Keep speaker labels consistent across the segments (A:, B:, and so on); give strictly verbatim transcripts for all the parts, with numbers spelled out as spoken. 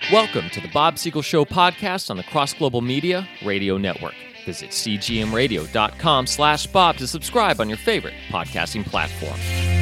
A: Welcome to the Bob Siegel Show podcast on the Cross Global Media Radio Network. Visit cgmradio.com slash Bob to subscribe on your favorite podcasting platform.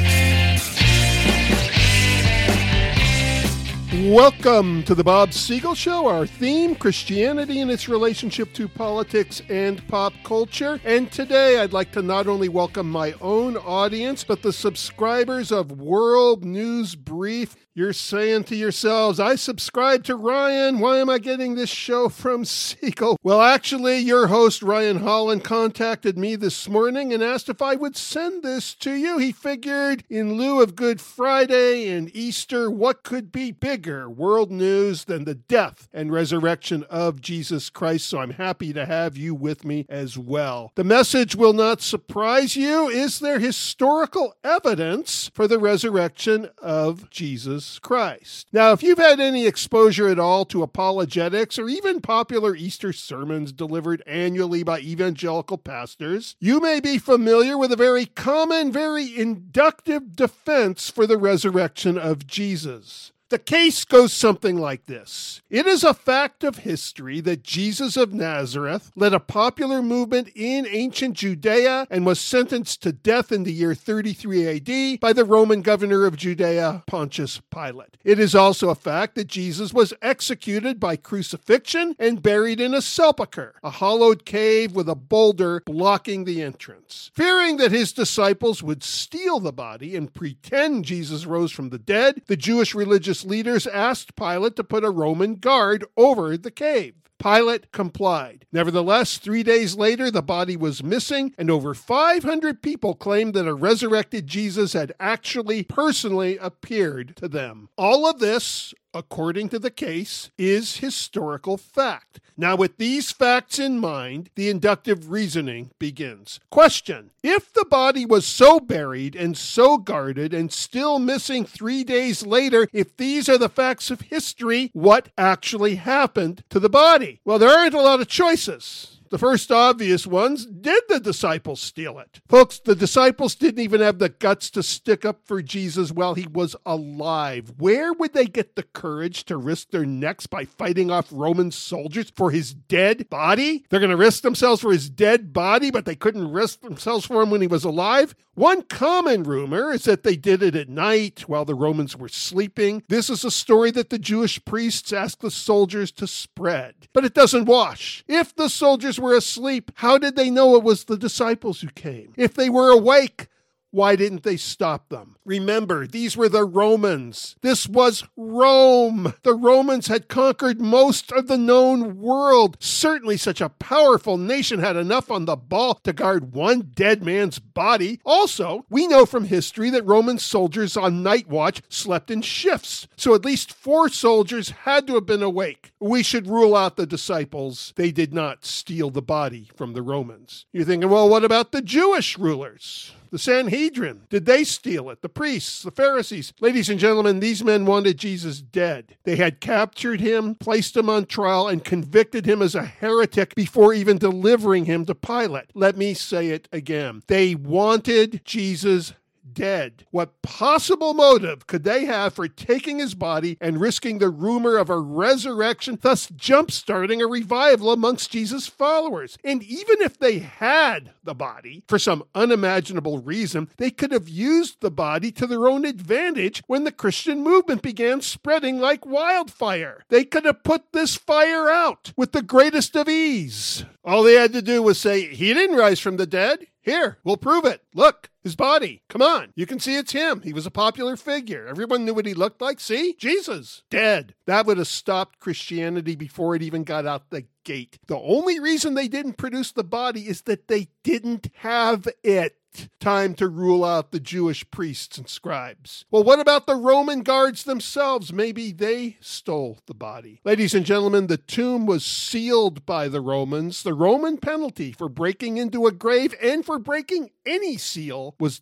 B: Welcome to the Bob Siegel Show. Our theme, Christianity and its relationship to politics and pop culture. And today I'd like to not only welcome my own audience, but the subscribers of World News Brief. You're saying to yourselves, I subscribe to Ryan. Why am I getting this show from Siegel? Well, actually, your host, Ryan Holland, contacted me this morning and asked if I would send this to you. He figured in lieu of Good Friday and Easter, what could be bigger world news than the death and resurrection of Jesus Christ? So I'm happy to have you with me as well. The message will not surprise you. Is there historical evidence for the resurrection of Jesus Christ? Now, if you've had any exposure at all to apologetics or even popular Easter sermons delivered annually by evangelical pastors, you may be familiar with a very common, very inductive defense for the resurrection of Jesus. The case goes something like this. It is a fact of history that Jesus of Nazareth led a popular movement in ancient Judea and was sentenced to death in the year thirty-three A D by the Roman governor of Judea, Pontius Pilate. It is also a fact that Jesus was executed by crucifixion and buried in a sepulchre, a hollowed cave with a boulder blocking the entrance. Fearing that his disciples would steal the body and pretend Jesus rose from the dead, the Jewish religious leaders asked Pilate to put a Roman guard over the cave. Pilate complied. Nevertheless, three days later, the body was missing, and over five hundred people claimed that a resurrected Jesus had actually personally appeared to them. All of this, according to the case, is historical fact. Now, with these facts in mind, the inductive reasoning begins. Question: if the body was so buried and so guarded and still missing three days later, if these are the facts of history, what actually happened to the body? Well, there aren't a lot of choices. The first obvious ones, did the disciples steal it? Folks, the disciples didn't even have the guts to stick up for Jesus while he was alive. Where would they get the courage to risk their necks by fighting off Roman soldiers for his dead body? They're going to risk themselves for his dead body, but they couldn't risk themselves for him when he was alive? One common rumor is that they did it at night while the Romans were sleeping. This is a story that the Jewish priests asked the soldiers to spread. But it doesn't wash. If the soldiers were asleep, how did they know it was the disciples who came? If they were awake, why didn't they stop them? Remember, these were the Romans. This was Rome. The Romans had conquered most of the known world. Certainly such a powerful nation had enough on the ball to guard one dead man's body. Also, we know from history that Roman soldiers on night watch slept in shifts. So at least four soldiers had to have been awake. We should rule out the disciples. They did not steal the body from the Romans. You're thinking, well, what about the Jewish rulers? The Sanhedrin, did they steal it? The priests, the Pharisees. Ladies and gentlemen, these men wanted Jesus dead. They had captured him, placed him on trial, and convicted him as a heretic before even delivering him to Pilate. Let me say it again. They wanted Jesus dead. What possible motive could they have for taking his body and risking the rumor of a resurrection, thus jump-starting a revival amongst Jesus' followers? And even if they had the body, for some unimaginable reason, they could have used the body to their own advantage when the Christian movement began spreading like wildfire. They could have put this fire out with the greatest of ease. All they had to do was say, he didn't rise from the dead. Here, we'll prove it. Look, his body. Come on. You can see it's him. He was a popular figure. Everyone knew what he looked like. See? Jesus. Dead. That would have stopped Christianity before it even got out the gate. The only reason they didn't produce the body is that they didn't have it. Time to rule out the Jewish priests and scribes. Well, what about the Roman guards themselves? Maybe they stole the body. Ladies and gentlemen, the tomb was sealed by the Romans. The Roman penalty for breaking into a grave and for breaking any seal was death.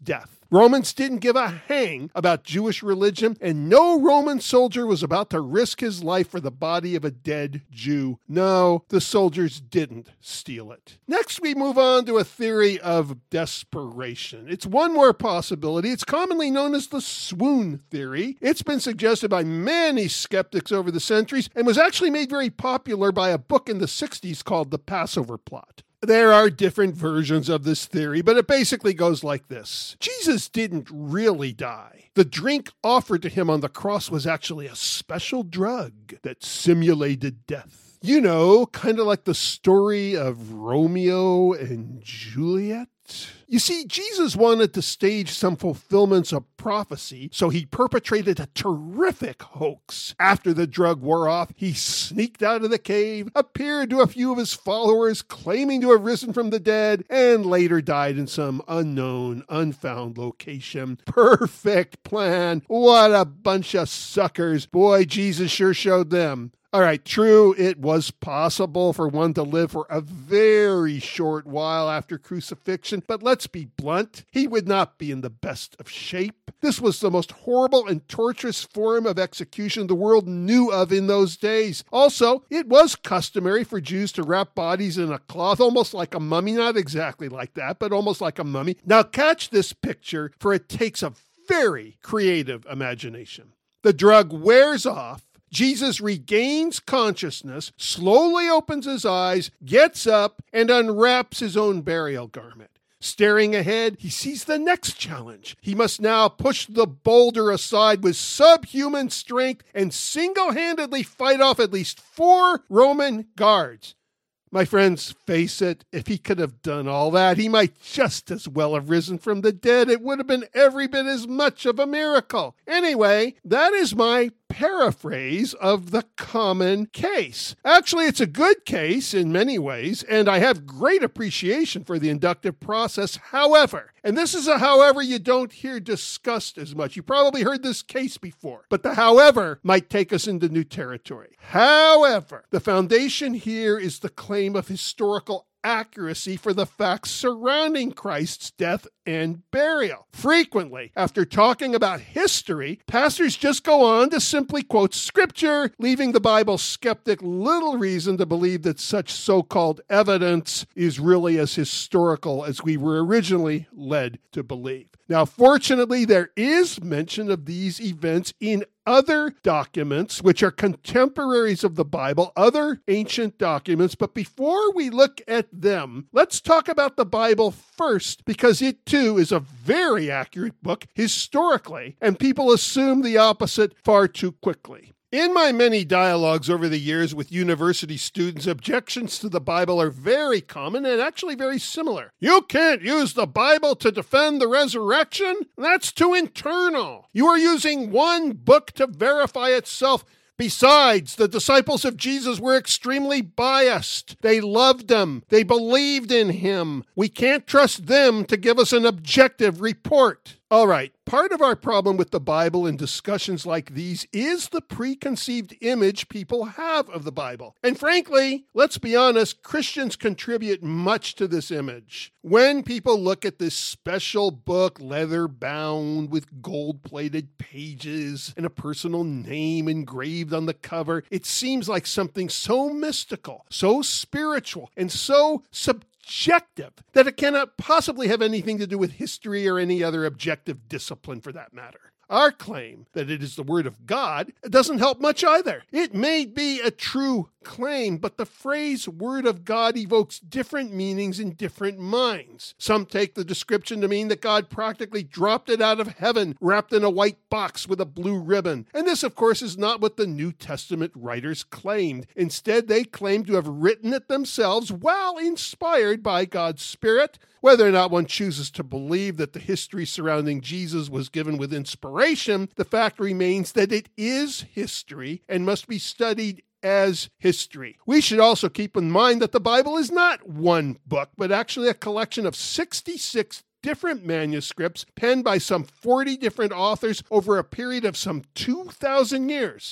B: Romans didn't give a hang about Jewish religion, and no Roman soldier was about to risk his life for the body of a dead Jew. No, the soldiers didn't steal it. Next, we move on to a theory of desperation. It's one more possibility. It's commonly known as the swoon theory. It's been suggested by many skeptics over the centuries and was actually made very popular by a book in the sixties called The Passover Plot. There are different versions of this theory, but it basically goes like this. Jesus didn't really die. The drink offered to him on the cross was actually a special drug that simulated death. You know, kind of like the story of Romeo and Juliet. You see, Jesus wanted to stage some fulfillments of prophecy, so he perpetrated a terrific hoax. After the drug wore off, he sneaked out of the cave, appeared to a few of his followers, claiming to have risen from the dead, and later died in some unknown, unfound location. Perfect plan. What a bunch of suckers. Boy, Jesus sure showed them. All right, true, it was possible for one to live for a very short while after crucifixion, but let's be blunt, he would not be in the best of shape. This was the most horrible and torturous form of execution the world knew of in those days. Also, it was customary for Jews to wrap bodies in a cloth, almost like a mummy, not exactly like that, but almost like a mummy. Now catch this picture, for it takes a very creative imagination. The drug wears off. Jesus regains consciousness, slowly opens his eyes, gets up, and unwraps his own burial garment. Staring ahead, he sees the next challenge. He must now push the boulder aside with subhuman strength and single-handedly fight off at least four Roman guards. My friends, face it, if he could have done all that, he might just as well have risen from the dead. It would have been every bit as much of a miracle. Anyway, that is my paraphrase of the common case. Actually, it's a good case in many ways, and I have great appreciation for the inductive process. However, and this is a however you don't hear discussed as much. You probably heard this case before, but the however might take us into new territory. However, the foundation here is the claim of historical accuracy for the facts surrounding Christ's death and burial. Frequently, after talking about history, pastors just go on to simply quote scripture, leaving the Bible skeptic little reason to believe that such so-called evidence is really as historical as we were originally led to believe. Now, fortunately, there is mention of these events in other documents, which are contemporaries of the Bible, other ancient documents. But before we look at them, let's talk about the Bible first, because it too is a very accurate book historically, and people assume the opposite far too quickly. In my many dialogues over the years with university students, objections to the Bible are very common and actually very similar. You can't use the Bible to defend the resurrection? That's too internal. You are using one book to verify itself. Besides, the disciples of Jesus were extremely biased. They loved him. They believed in him. We can't trust them to give us an objective report. All right, part of our problem with the Bible in discussions like these is the preconceived image people have of the Bible. And frankly, let's be honest, Christians contribute much to this image. When people look at this special book, leather-bound with gold-plated pages and a personal name engraved on the cover, it seems like something so mystical, so spiritual, and so subjective Objective, that it cannot possibly have anything to do with history or any other objective discipline for that matter. Our claim that it is the Word of God doesn't help much either. It may be a true claim, but the phrase Word of God evokes different meanings in different minds. Some take the description to mean that God practically dropped it out of heaven, wrapped in a white box with a blue ribbon. And this, of course, is not what the New Testament writers claimed. Instead, they claim to have written it themselves while inspired by God's Spirit. Whether or not one chooses to believe that the history surrounding Jesus was given with inspiration, the fact remains that it is history and must be studied as history. We should also keep in mind that the Bible is not one book, but actually a collection of sixty-six different manuscripts penned by some forty different authors over a period of some two thousand years.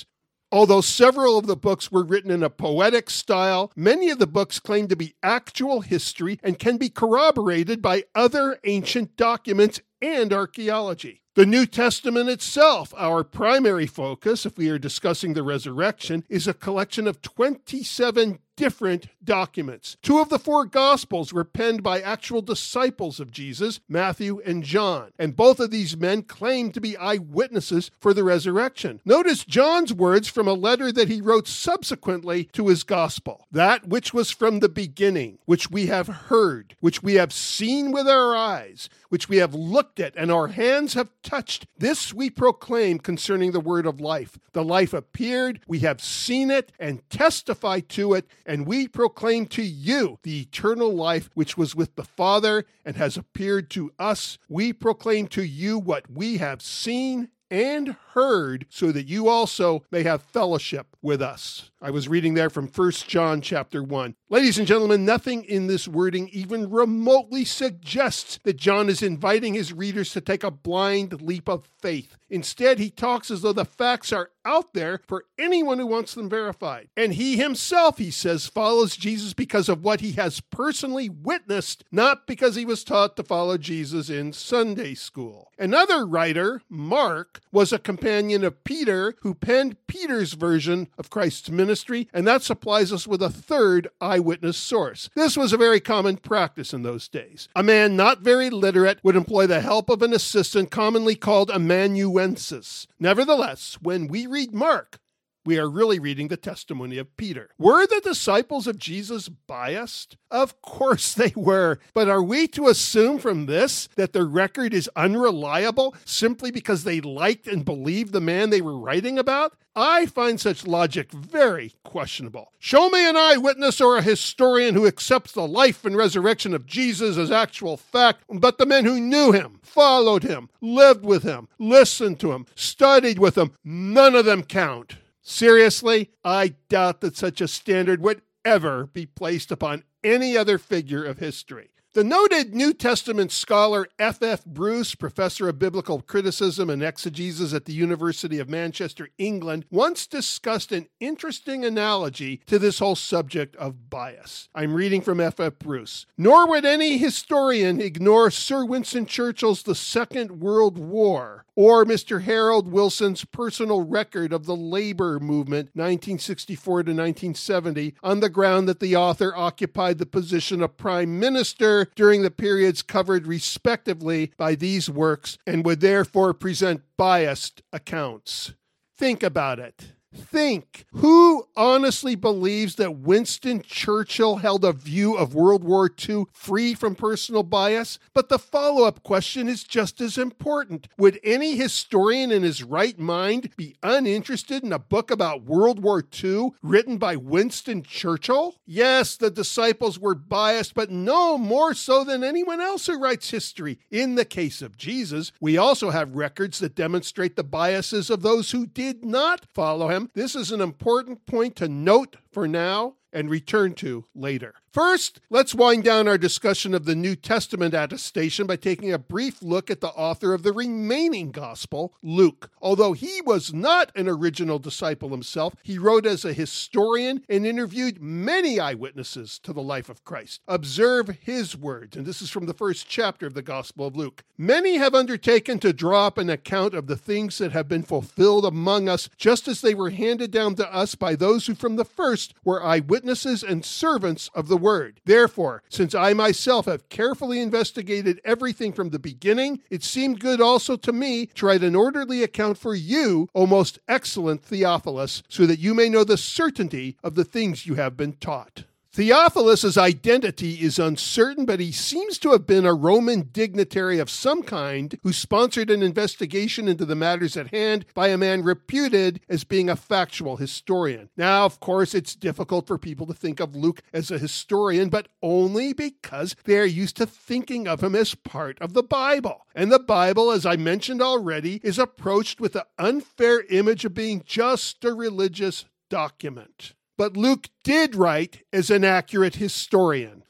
B: Although several of the books were written in a poetic style, many of the books claim to be actual history and can be corroborated by other ancient documents and archaeology. The New Testament itself, our primary focus, if we are discussing the resurrection, is a collection of twenty-seven different documents. Two of the four Gospels were penned by actual disciples of Jesus, Matthew and John, and both of these men claim to be eyewitnesses for the resurrection. Notice John's words from a letter that he wrote subsequently to his Gospel. That which was from the beginning, which we have heard, which we have seen with our eyes, which we have looked at and our hands have touched, this we proclaim concerning the word of life. The life appeared, we have seen it and testify to it, and we proclaim to you the eternal life which was with the Father and has appeared to us. We proclaim to you what we have seen and heard, so that you also may have fellowship with us. I was reading there from First John chapter one. Ladies and gentlemen, nothing in this wording even remotely suggests that John is inviting his readers to take a blind leap of faith. Instead, he talks as though the facts are out there for anyone who wants them verified. And he himself, he says, follows Jesus because of what he has personally witnessed, not because he was taught to follow Jesus in Sunday school. Another writer, Mark, was a companion of Peter who penned Peter's version of Christ's ministry, and that supplies us with a third eyewitness source. This was a very common practice in those days. A man not very literate would employ the help of an assistant commonly called amanuensis. Nevertheless, when we read Mark, we are really reading the testimony of Peter. Were the disciples of Jesus biased? Of course they were. But are we to assume from this that the record is unreliable simply because they liked and believed the man they were writing about? I find such logic very questionable. Show me an eyewitness or a historian who accepts the life and resurrection of Jesus as actual fact, but the men who knew him, followed him, lived with him, listened to him, studied with him, none of them count. Seriously, I doubt that such a standard would ever be placed upon any other figure of history. The noted New Testament scholar F F Bruce, professor of biblical criticism and exegesis at the University of Manchester, England, once discussed an interesting analogy to this whole subject of bias. I'm reading from F F Bruce. Nor would any historian ignore Sir Winston Churchill's The Second World War, or Mister Harold Wilson's personal record of the labor movement, nineteen sixty-four to nineteen seventy, on the ground that the author occupied the position of prime minister during the periods covered respectively by these works and would therefore present biased accounts. Think about it. Think. Who honestly believes that Winston Churchill held a view of World War Two free from personal bias? But the follow-up question is just as important. Would any historian in his right mind be uninterested in a book about World War Two written by Winston Churchill? Yes, the disciples were biased, but no more so than anyone else who writes history. In the case of Jesus, we also have records that demonstrate the biases of those who did not follow him. This is an important point to note for now and return to later. First, let's wind down our discussion of the New Testament attestation by taking a brief look at the author of the remaining gospel, Luke. Although he was not an original disciple himself, he wrote as a historian and interviewed many eyewitnesses to the life of Christ. Observe his words, and this is from the first chapter of the Gospel of Luke. Many have undertaken to draw up an account of the things that have been fulfilled among us, just as they were handed down to us by those who from the first were eyewitnesses and servants of the word. Therefore, since I myself have carefully investigated everything from the beginning, it seemed good also to me to write an orderly account for you, O most excellent Theophilus, so that you may know the certainty of the things you have been taught. Theophilus' identity is uncertain, but he seems to have been a Roman dignitary of some kind who sponsored an investigation into the matters at hand by a man reputed as being a factual historian. Now, of course, it's difficult for people to think of Luke as a historian, but only because they are used to thinking of him as part of the Bible. And the Bible, as I mentioned already, is approached with the unfair image of being just a religious document. But Luke did write as an accurate historian.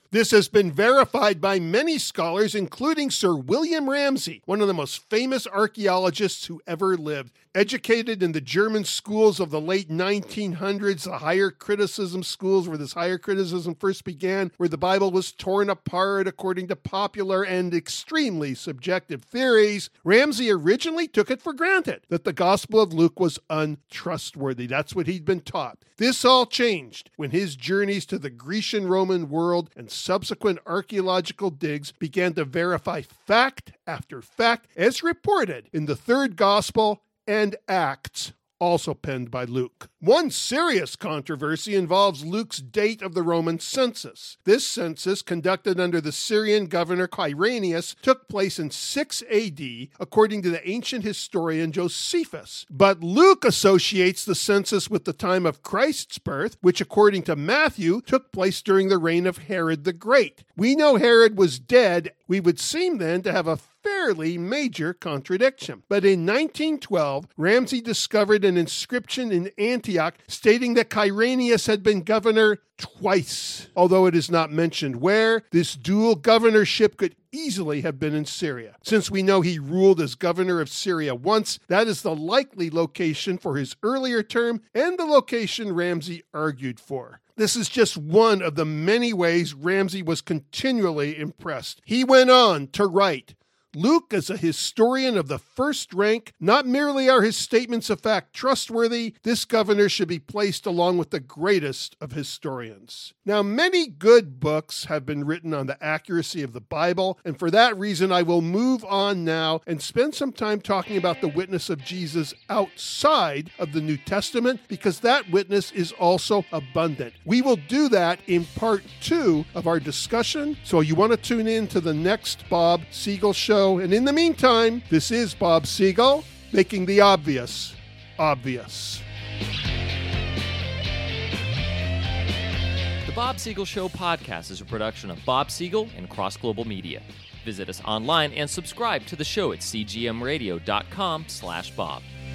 B: This has been verified by many scholars, including Sir William Ramsay, one of the most famous archaeologists who ever lived. Educated in the German schools of the late nineteen hundreds, the higher criticism schools where this higher criticism first began, where the Bible was torn apart according to popular and extremely subjective theories, Ramsay originally took it for granted that the Gospel of Luke was untrustworthy. That's what he'd been taught. This all changed when his journeys to the Grecian-Roman world and subsequent archaeological digs began to verify fact after fact as reported in the third Gospel and Acts, also penned by Luke. One serious controversy involves Luke's date of the Roman census. This census, conducted under the Syrian governor Quirinius, took place in six A D, according to the ancient historian Josephus. But Luke associates the census with the time of Christ's birth, which, according to Matthew, took place during the reign of Herod the Great. We know Herod was dead. We would seem then to have a fairly major contradiction. But in nineteen twelve, Ramsay discovered an inscription in Antioch stating that Quirinius had been governor twice. Although it is not mentioned where, this dual governorship could easily have been in Syria. Since we know he ruled as governor of Syria once, that is the likely location for his earlier term and the location Ramsay argued for. This is just one of the many ways Ramsay was continually impressed. He went on to write, Luke is a historian of the first rank. Not merely are his statements of fact trustworthy, this governor should be placed along with the greatest of historians. Now, many good books have been written on the accuracy of the Bible, and for that reason, I will move on now and spend some time talking about the witness of Jesus outside of the New Testament, because that witness is also abundant. We will do that in part two of our discussion, so you want to tune in to the next Bob Siegel Show. And in the meantime, this is Bob Siegel, making the obvious obvious.
A: The Bob Siegel Show podcast is a production of Bob Siegel and Cross Global Media. Visit us online and subscribe to the show at c g m radio dot com slash bob.